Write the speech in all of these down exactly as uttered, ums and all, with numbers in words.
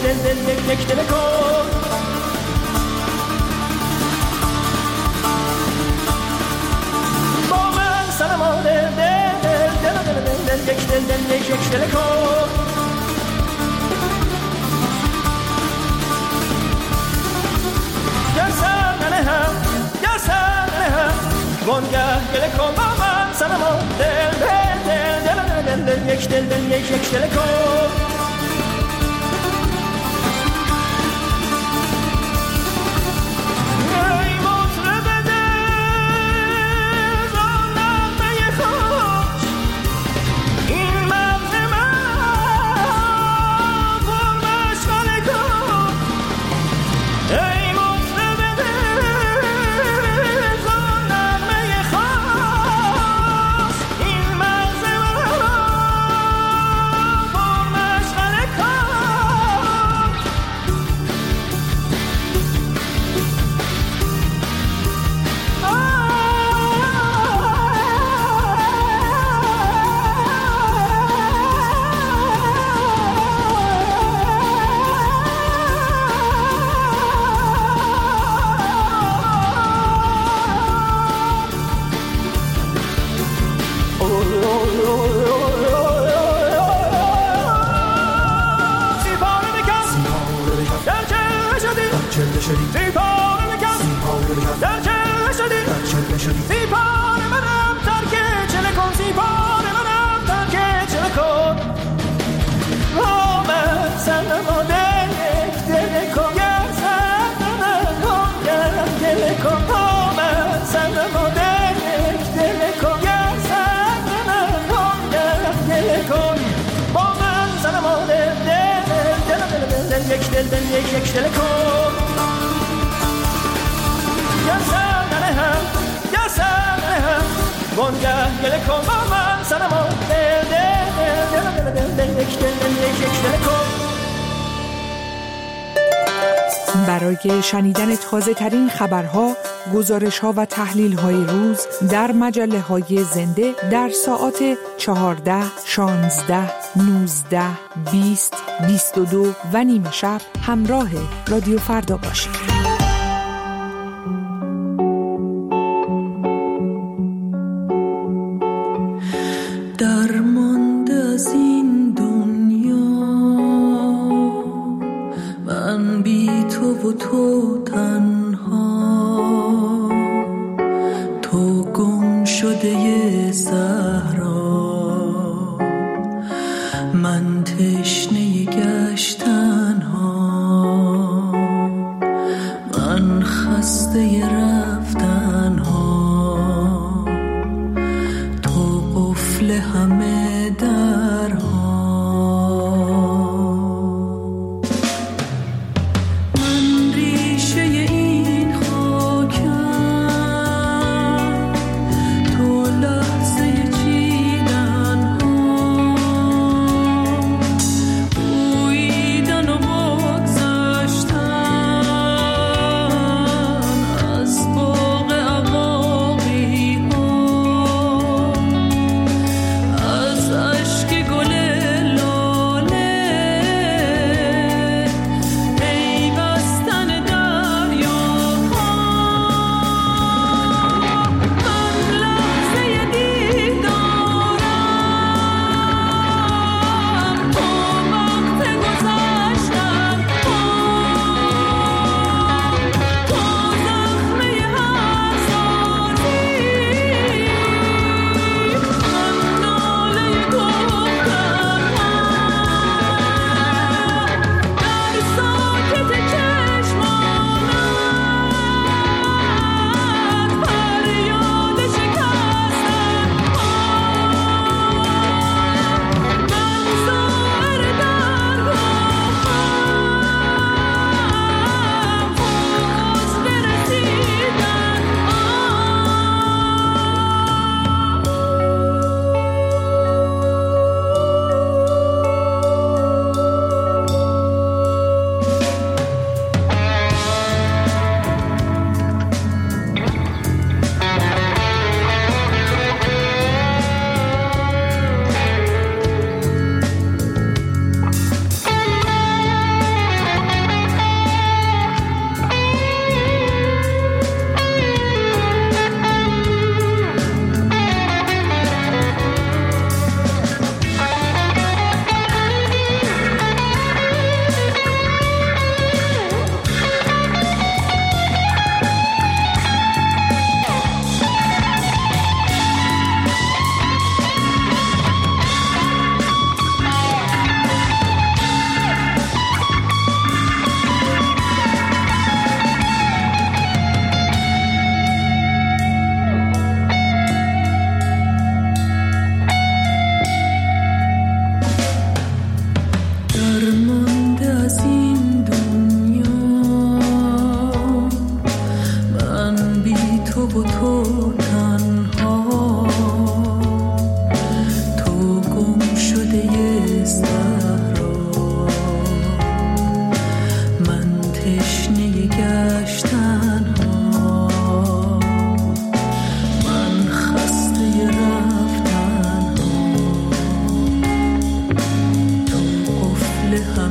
دل دل یک یک دل کن. با من صنما دل دل دل دل دل دل یک دل دل یک یک دل کن. گر سر ننهم گر سر ننهم وانگه گله کن. با من صنما دل دل دل دل دل یک دل دل یک یک دل کن. یک دل دل یک یک دل کن. یا سر ننهم یا سر ننهم وانگه گله کن. با من صنما دل دل دل دل دل یک دل دل یک یک دل کن. برای شنیدن تازه ترین خبرها، گزارش ها و تحلیل های روز در مجله های زنده در ساعات چهارده، شانزده، نوزده، بیست، بیست و دو و نیمه شب همراه رادیو فردا باشید. درمانده از این دنیا من بی تو و تو تنها، تو گم شده صحرا، من تشنه گشتن ها، من خسته رفتن ها، تو قفل همه درها. من ریشه این خاکم، تو لحظه چیدن ها، بویید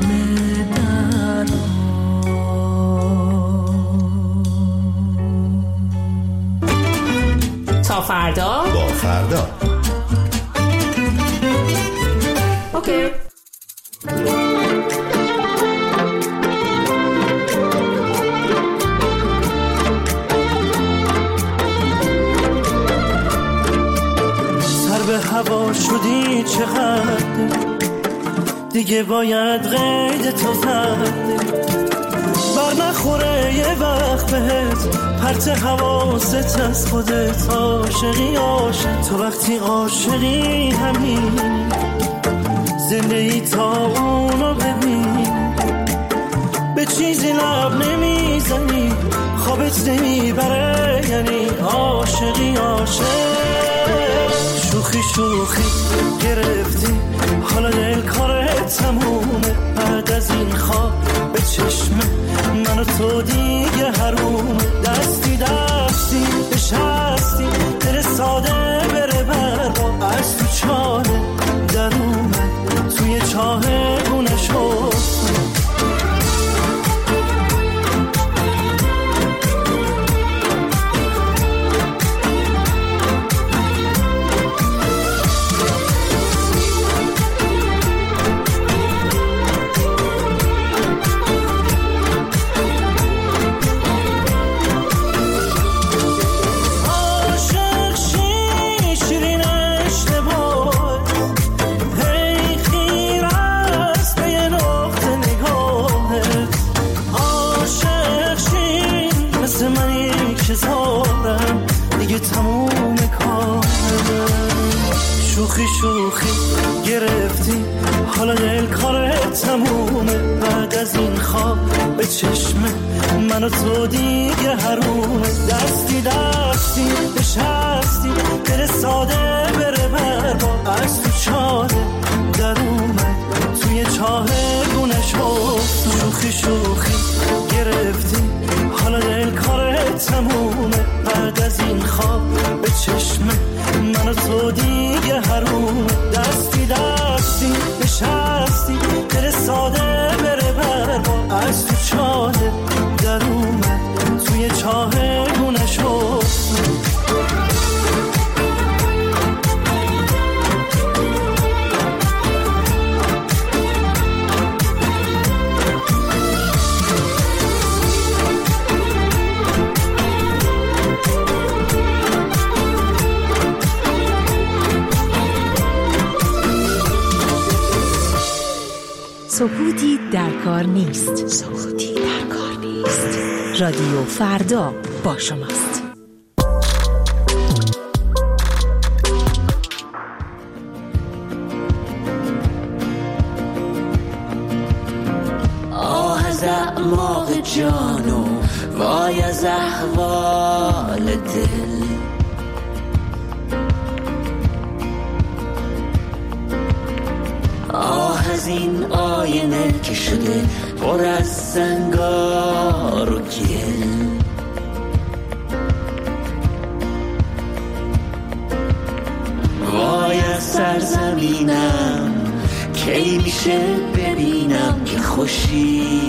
همه در تا فردا با فردا. اوکی. سر به هوا شدی چقدر دیگه باید قید تو زد بر نخوره یه وقت بهت پرت حواست از خودت عاشقی عاشق تو وقتی عاشقی همین زندگی تا اونو ببین به چیزی لب نمیزنی خوابت نمیبره یعنی عاشقی عاشق شوخی شوخی گرفتی حالا دل کارت تمومه بعد از این خواب به چشمه من و تو دیگه حرومه دستی دستی بشستی دل ساده بره برا از تو چاله در اومد توی چاه گونه شد شوخی شوخی گرفتی حالا دل کارت تمومه بعد از این خواب به چشمه من و تو دیگه حرومه دستی دستی بشستی دل ساده بره برا از تو چاله در اومد توی چاه گونه شد شوخی شوخی گرفتی حالا دل کارت تمومه بعد از این خواب به چشمه من و تو دیگه حرومه دستی دستی بشستی دل ساده بره برا از تو چاله در اومد توی چاه گونه شد سکوتی در کار نیست. سکوتی در کار نیست. رادیو فردا با شماست. آه از اعماق جانو وای از احوال دل آه از این آینه که شده پر از سنگار و گل وای از سرزمینم کی میشه ببینم که خوشی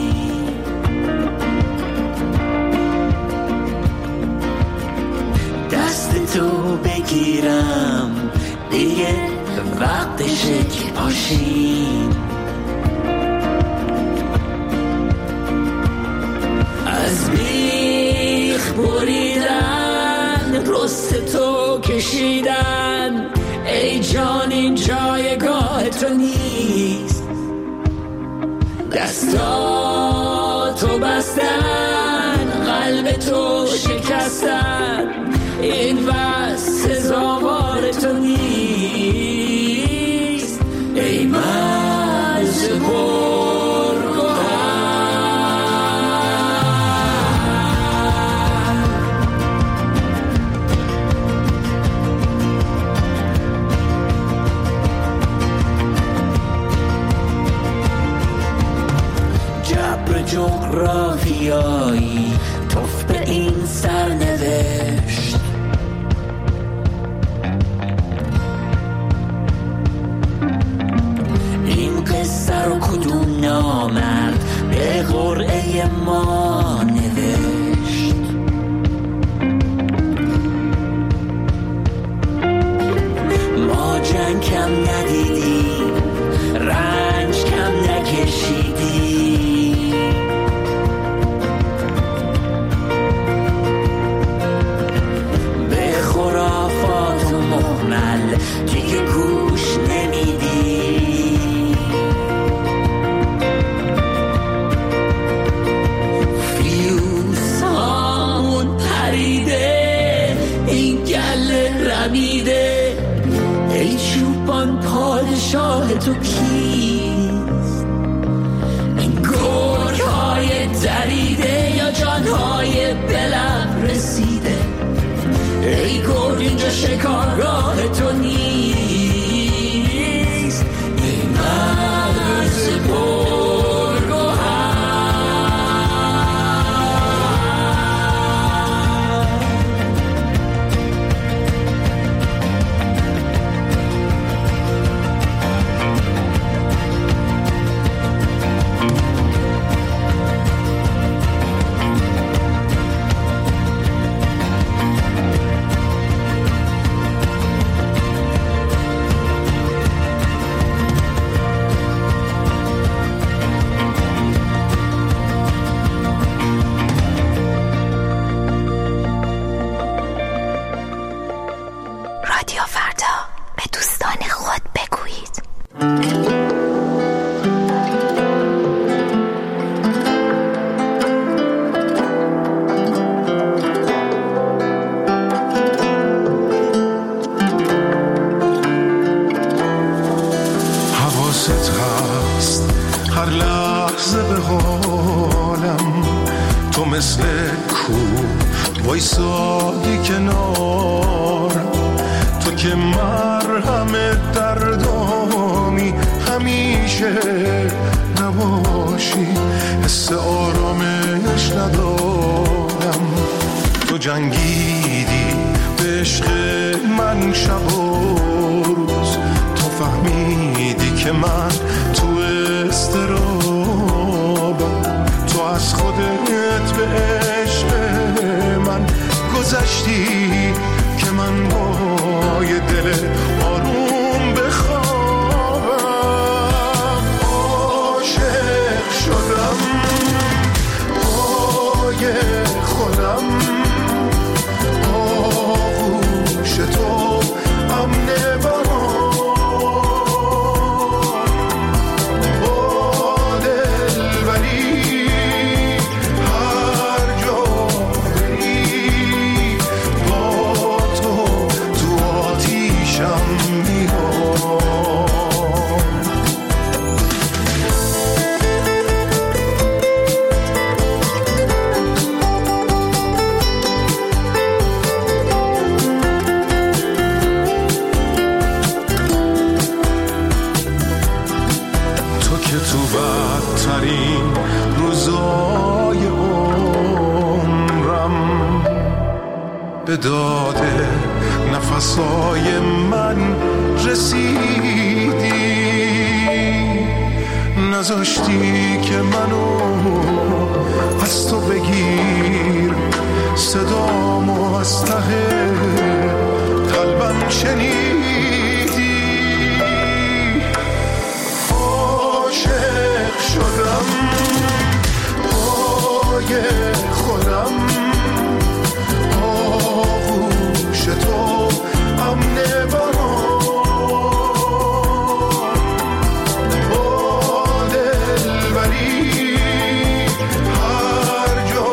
دست تو بگیرم دیگه وقتشه که پاشیم از بیخ بریدن رست تو کشیدن ای جان این جایگاه تو نیست دستاتو بستن قلب تو شکستن این بس سزاوار تو نیست ای مرز پرگوهر جبر جغرافیایی توف به این سرنوشت این قصه رو کدوم نام نامرد به قرعه ما نوشت. ما جنگ کم ندیدیم، رنج کم نکشیدیم، به خرافات و مهمل دیگه گوش نمیدیم. فیوز هامون پریده، این گله رمیده، ای چوپان پادشاه تو کیست؟ این گرگ های دریده یا جان های بلب رسیده؟ ای گرگ اینجا شکارگاه تو نیست، ای مرز گرگ و رادیو فردا، به دوستان خود بگویید. حواست هست هر لحظه به حالم، تو مثل کو وایسادی کنار، تو که مرهم دردامی همیشه نباشی، حس آرامش ندارم. تو جنگیدی به عشق من شب و روز، تو فهمیدی که من تو اضطرابم، تو از خودت به عشق من گذشتی که من با یه دل آروم بخوام. عاشق شدم پای خودم، آغوش تو امن برام، با دلبری هر جا بری، با تو تو آتیشم میام. تو که تو بدترین روزای عمرم به داد نفسای من رسیدی، نذاشتی که منو از تو بگیر، صدامو از ته قلبم شنیدی. عاشق شدم پای خودم، آغوش تو امن برام، با دلبری هر جا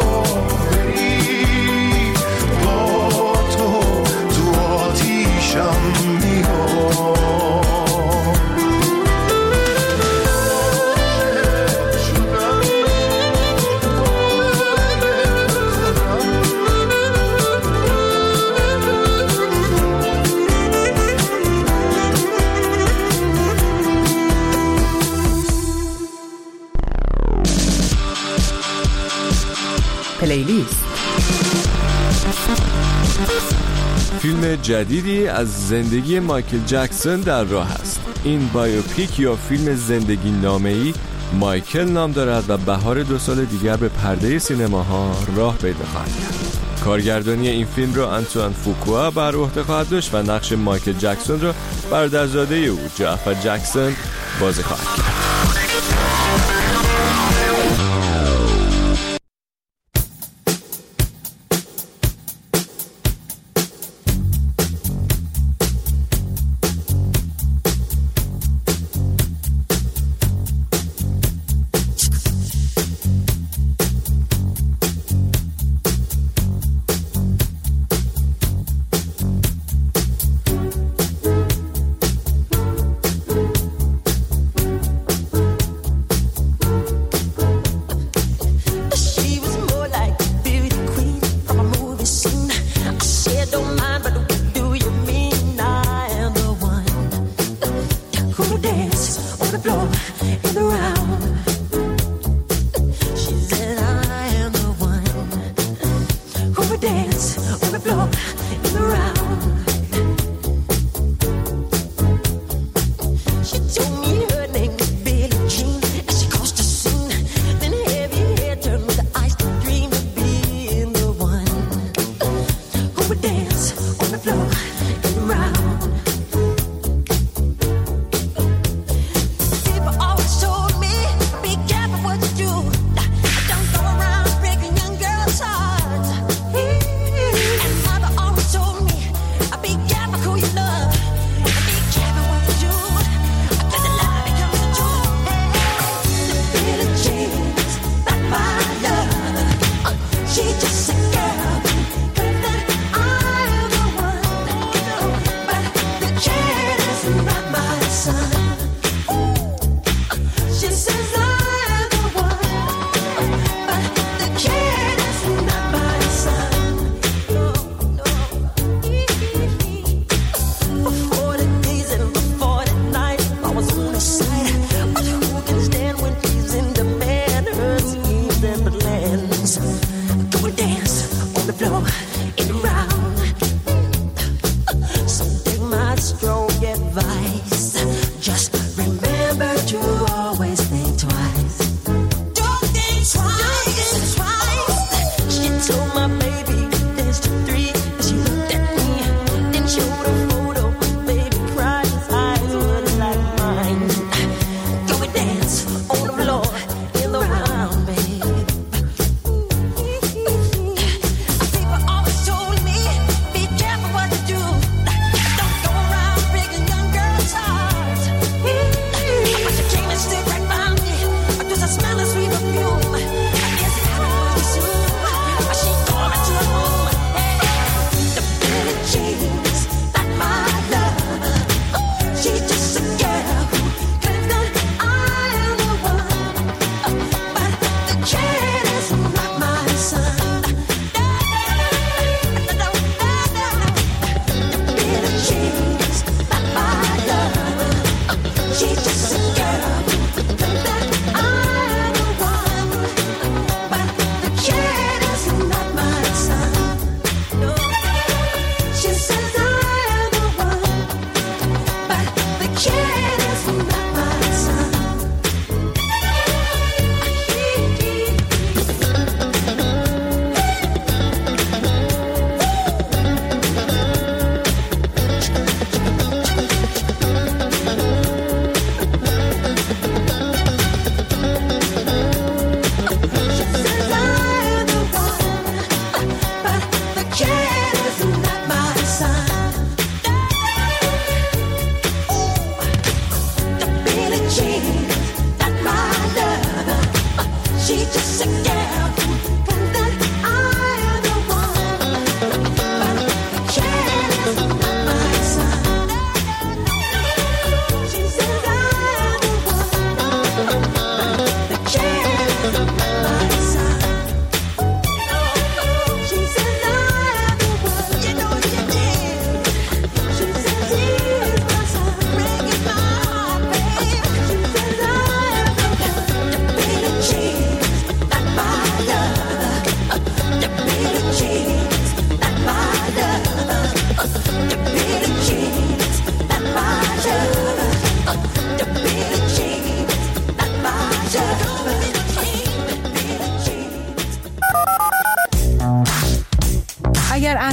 بری، با تو تو آتیشم میام. پلیلیست. فیلم جدیدی از زندگی مایکل جکسون در راه است. این بایوپیک یا فیلم زندگی نامه‌ای مایکل نام دارد و بهار دو سال دیگر به پرده سینماها راه پیدا خواهد کرد. کارگردانی این فیلم رو آنتوان فوکوا بر عهده خواهد داشت و نقش مایکل جکسون رو برادرزاده او جعفر جکسون بازی خواهد کرد.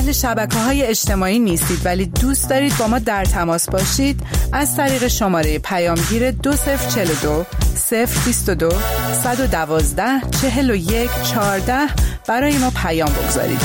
اهل شبکه‌های اجتماعی نیستید ولی دوست دارید با ما در تماس باشید، از طریق شماره پیامگیر دو صفر چهل و دو صفر بیست و دو صد و دوازده چهل و یک چهارده برای ما پیام بگذارید.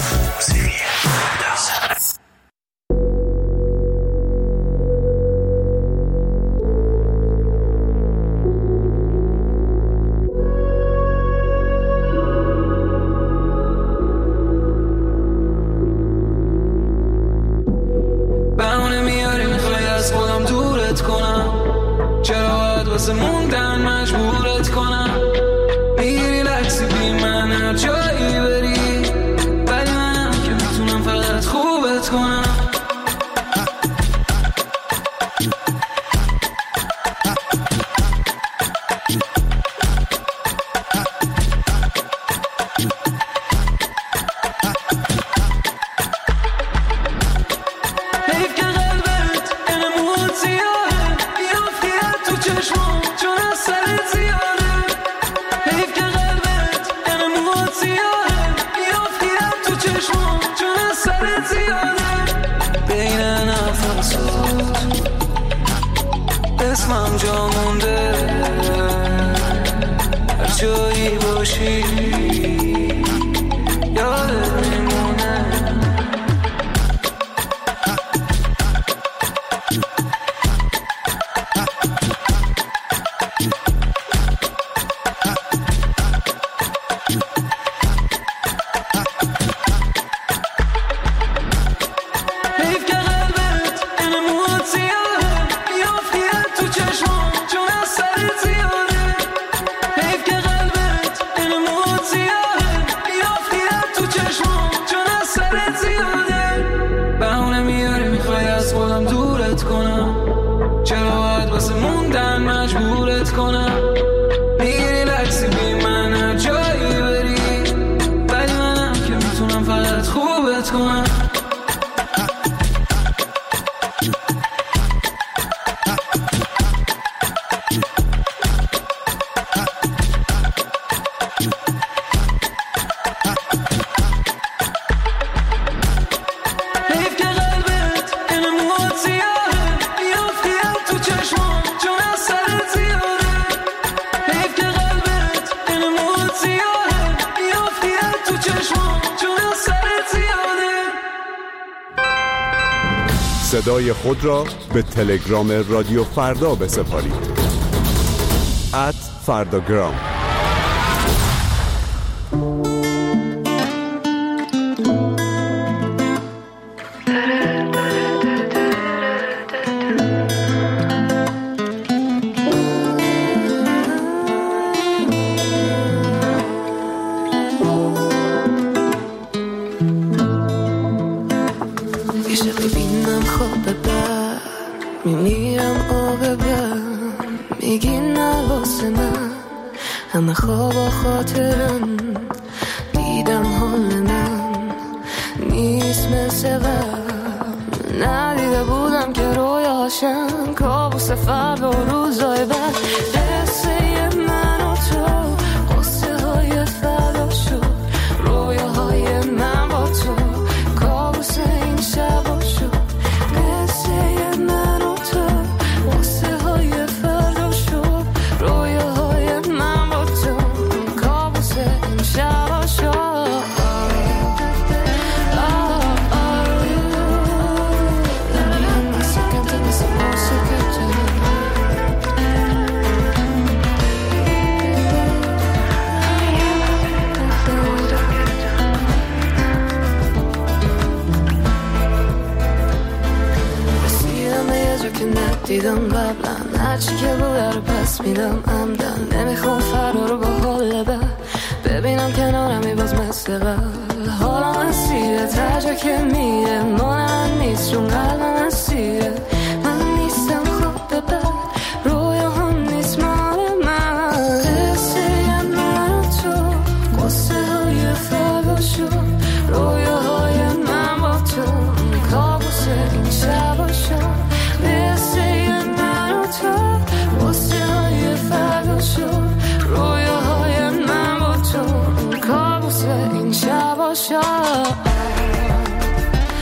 اسمم جا مونده هر جایی باشی یادت میمونه. صدای خود را به تلگرام رادیو فردا بسپارید. ات فرداگرام. میمیرم عاقبت میگی نه واسه من همه خواب و خاطرم دیدم حال من نیست مثل قبل ندیده بودم که رویاشم کابوس فردا و روزای بعد قصه من و تو قصه های فردا شد رویاهای من با تو کابوس این شب شد قصه من و تو قصه های فردا شد رویاهای من با تو کابوس این شب شد. دیدم قبلا هرچی که بوده رو پس میدم عمدن نمیخوام فردا رو با حال بد ببینم کنارمی باز مثل قبل حالم اسیره تجا که میره مانم نیست چون قلبم اسیره من نیستم خواب به بد رویا هم نیست مال من قصه من و تو قصه های فردا شد رویاهای من با تو کابوس این شب شد رویاهای من با تو کابوس این شب شد.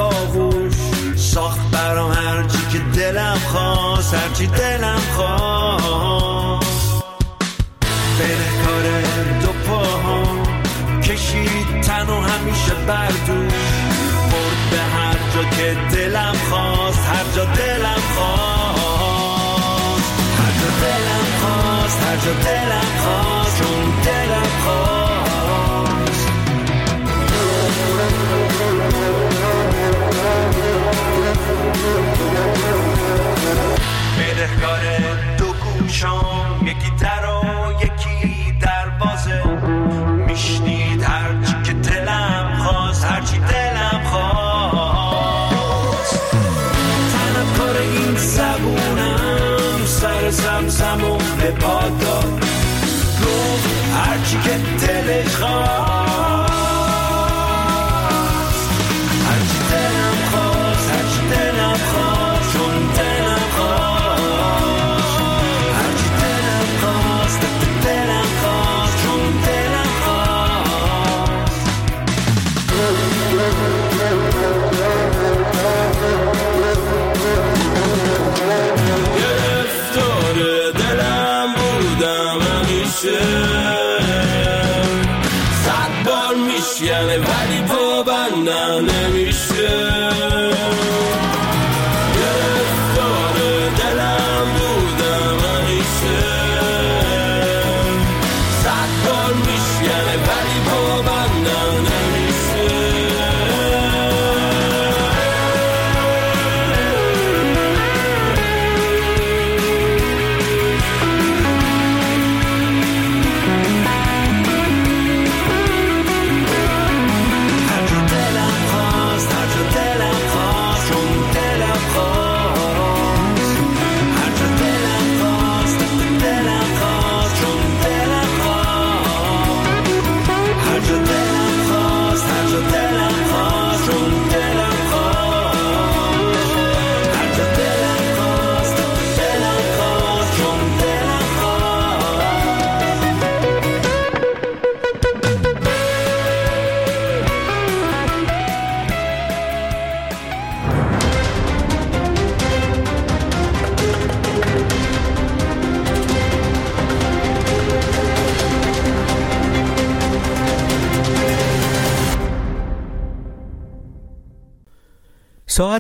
آغوش ساخت برام هرچی که دلم خواست، هرچی دلم خواست. بین کار دو پاها کشید تن و همیشه بردوش، برد به هر جا که دلم خواست، هر جا دلم خواست، هر جا دلم خواست، هر جا دلم خواست، چون دلم خواست. بدهکار دو گوشام، یکی در و یکی دروازه، میشنید هرچی که دلم خواست، هرچی دلم خواست. طلبکار این زبونم سر سبزم و به پا داد، گفت هرچی که دلش خواست.